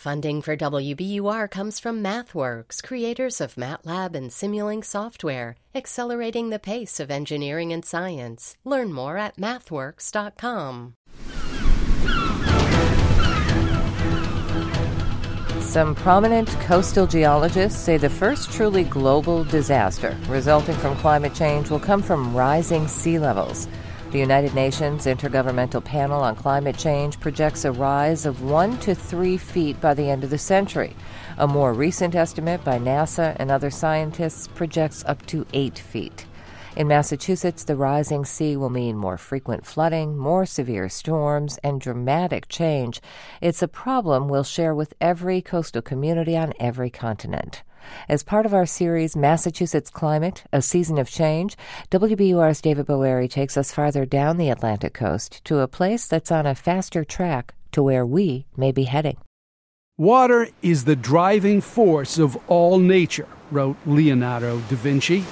Funding for WBUR comes from MathWorks, creators of MATLAB and Simulink software, accelerating the pace of engineering and science. Learn more at mathworks.com. Some prominent coastal geologists say the first truly global disaster resulting from climate change will come from rising sea levels. The United Nations Intergovernmental Panel on Climate Change projects a rise of 1 to 3 feet by the end of the century. A more recent estimate by NASA and other scientists projects up to 8 feet. In Massachusetts, the rising sea will mean more frequent flooding, more severe storms, and dramatic change. It's a problem we'll share with every coastal community on every continent. As part of our series, Massachusetts Climate, A Season of Change, WBUR's David Boeri takes us farther down the Atlantic coast to a place that's on a faster track to where we may be heading. Water is the driving force of all nature, wrote Leonardo da Vinci.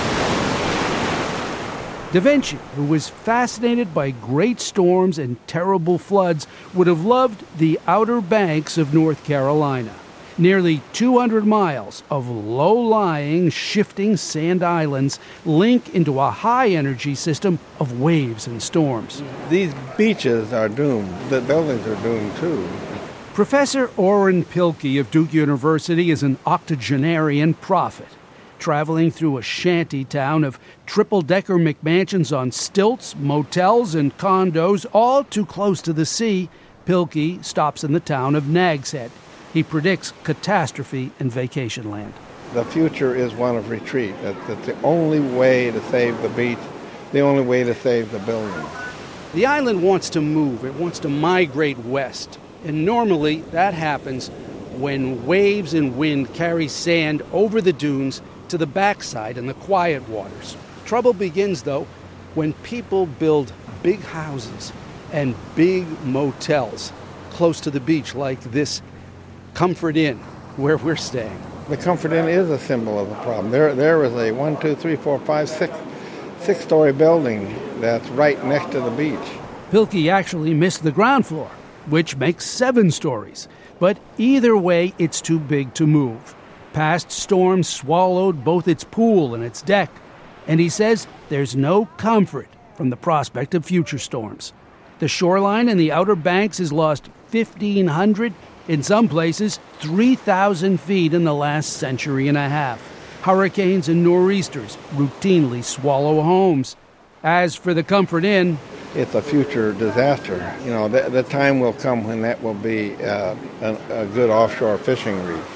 Da Vinci, who was fascinated by great storms and terrible floods, would have loved the Outer Banks of North Carolina. Nearly 200 miles of low-lying, shifting sand islands link into a high-energy system of waves and storms. These beaches are doomed. The buildings are doomed, too. Professor Orrin Pilkey of Duke University is an octogenarian prophet, traveling through a shanty town of triple-decker McMansions on stilts, motels, and condos, all too close to the sea. Pilkey stops in the town of Nags Head. He predicts catastrophe in vacation land. The future is one of retreat. That's the only way to save the beach, the only way to save the building. The island wants to move. It wants to migrate west. And normally that happens when waves and wind carry sand over the dunes to the backside in the quiet waters. Trouble begins, though, when people build big houses and big motels close to the beach, like this Comfort Inn, where we're staying. The Comfort Inn is a symbol of the problem. There is a 1, 2, 3, 4, 5, 6-story building that's right next to the beach. Pilkey actually missed the ground floor, which makes 7 stories. But either way, it's too big to move. Past storms swallowed both its pool and its deck. And he says there's no comfort from the prospect of future storms. The shoreline in the Outer Banks has lost 1,500, in some places 3,000 feet in the last century and a half. Hurricanes and nor'easters routinely swallow homes. As for the Comfort Inn, it's a future disaster. You know, the time will come when that will be a good offshore fishing reef.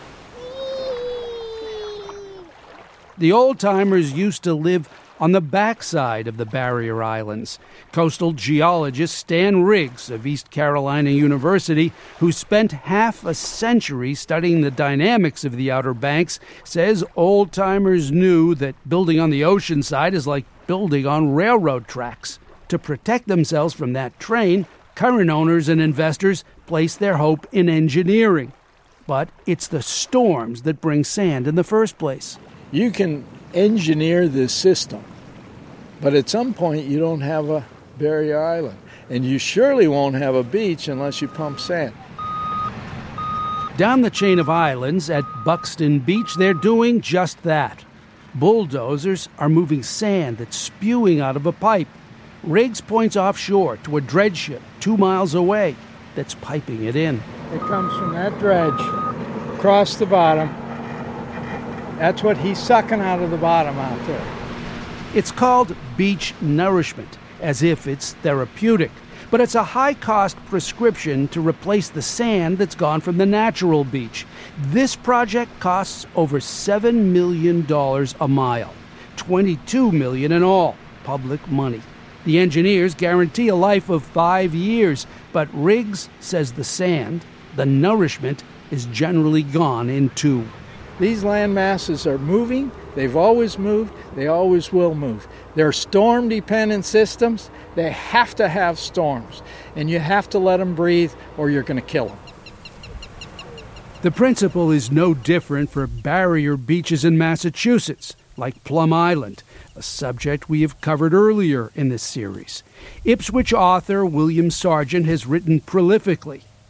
The old-timers used to live on the backside of the barrier islands. Coastal geologist Stan Riggs of East Carolina University, who spent half a century studying the dynamics of the Outer Banks, says old-timers knew that building on the ocean side is like building on railroad tracks. To protect themselves from that train, current owners and investors place their hope in engineering. But it's the storms that bring sand in the first place. You can engineer this system, but at some point you don't have a barrier island, and you surely won't have a beach unless you pump sand. Down the chain of islands at Buxton Beach, they're doing just that. Bulldozers are moving sand that's spewing out of a pipe. Riggs points offshore to a dredge ship 2 miles away that's piping it in. It comes from that dredge across the bottom. That's what he's sucking out of the bottom out there. It's called beach nourishment, as if it's therapeutic. But it's a high-cost prescription to replace the sand that's gone from the natural beach. This project costs over $7 million a mile, $22 million in all, public money. The engineers guarantee a life of 5 years, but Riggs says the sand, the nourishment, is generally gone in 2. These land masses are moving. They've always moved. They always will move. They're storm-dependent systems. They have to have storms, and you have to let them breathe or you're going to kill them. The principle is no different for barrier beaches in Massachusetts, like Plum Island, a subject we have covered earlier in this series. Ipswich author William Sargent has written prolifically.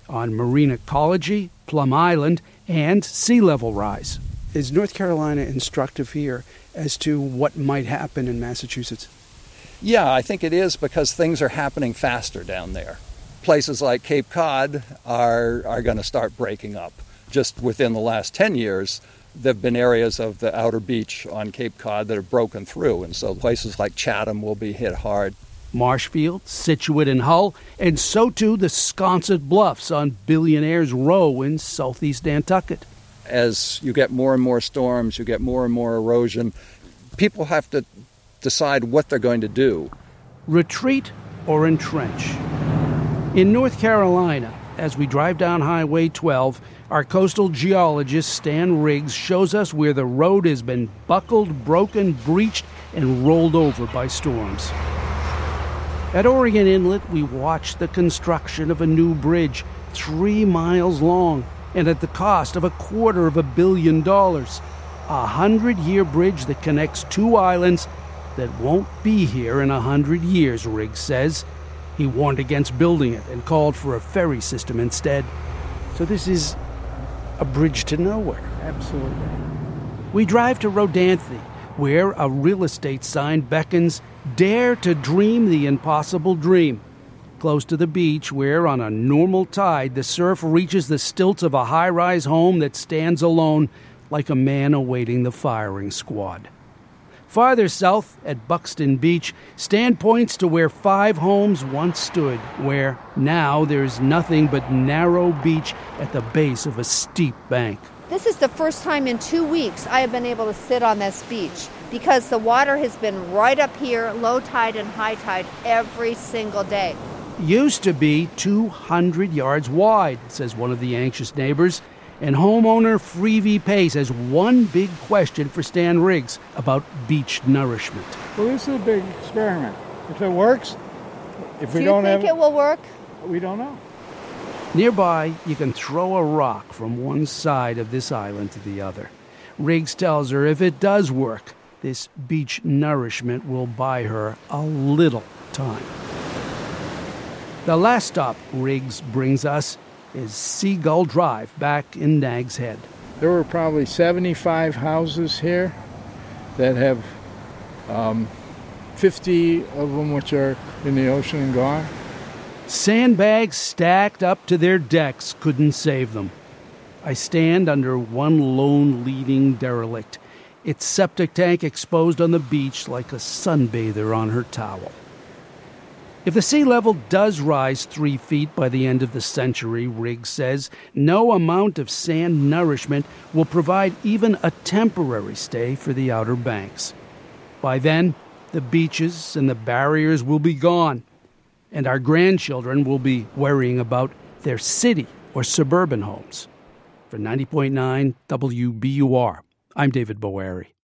on marine ecology, Plum Island, and sea level rise. Is North Carolina instructive here as to what might happen in Massachusetts? Yeah, I think it is because things are happening faster down there. Places like Cape Cod are going to start breaking up. Just within the last 10 years, there have been areas of the outer beach on Cape Cod that have broken through, and so places like Chatham will be hit hard. Marshfield, Scituate, and Hull, and so too the Sconset Bluffs on Billionaires Row in southeast Nantucket. As you get more and more storms, you get more and more erosion, people have to decide what they're going to do. Retreat or entrench? In North Carolina, as we drive down Highway 12, our coastal geologist Stan Riggs shows us where the road has been buckled, broken, breached, and rolled over by storms. At Oregon Inlet, we watch the construction of a new bridge 3 miles long and at the cost of $250 million. A 100-year bridge that connects two islands that won't be here in 100 years, Riggs says. He warned against building it and called for a ferry system instead. So this is a bridge to nowhere. Absolutely. We drive to Rodanthe, where a real estate sign beckons, "Dare to dream the impossible dream." Close to the beach, where on a normal tide the surf reaches the stilts of a high-rise home that stands alone like a man awaiting the firing squad. Farther south, at Buxton Beach, Stan points to where 5 homes once stood, where now there's nothing but narrow beach at the base of a steep bank. This is the first time in 2 weeks I have been able to sit on this beach because the water has been right up here, low tide and high tide, every single day. Used to be 200 yards wide, says one of the anxious neighbors. And homeowner Freevee Pace has one big question for Stan Riggs about beach nourishment. Well, this is a big experiment. If it works, if we Do don't you have think it will work? we don't know. Nearby, you can throw a rock from one side of this island to the other. Riggs tells her if it does work, this beach nourishment will buy her a little time. The last stop Riggs brings us is Seagull Drive back in Nags Head. There were probably 75 houses here that have 50 of them which are in the ocean and gone. Sandbags stacked up to their decks couldn't save them. I stand under one lone leading derelict, its septic tank exposed on the beach like a sunbather on her towel. If the sea level does rise 3 feet by the end of the century, Riggs says, no amount of sand nourishment will provide even a temporary stay for the Outer Banks. By then, the beaches and the barriers will be gone, and our grandchildren will be worrying about their city or suburban homes. For 90.9 WBUR, I'm David Boeri.